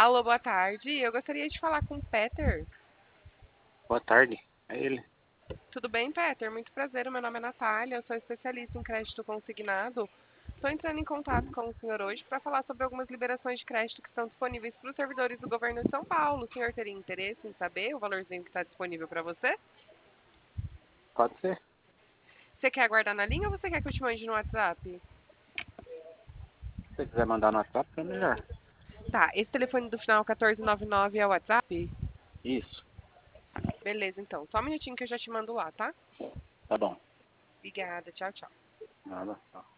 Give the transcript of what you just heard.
Alô, boa tarde. Eu gostaria de falar com o Peter. Boa tarde. É ele. Tudo bem, Peter? Muito prazer. Meu nome é Natália. Eu sou especialista em crédito consignado. Estou entrando em contato com o senhor hoje para falar sobre algumas liberações de crédito que estão disponíveis para os servidores do governo de São Paulo. O senhor teria interesse em saber o valorzinho que está disponível para você? Pode ser? Você quer aguardar na linha ou você quer que eu te mande no WhatsApp? Se você quiser mandar no WhatsApp, é melhor. Tá, esse telefone do final 1499 é o WhatsApp? Isso. Beleza, então. Só um minutinho que eu já te mando lá, tá? Tá bom. Obrigada. Tchau, tchau. Nada. Tchau.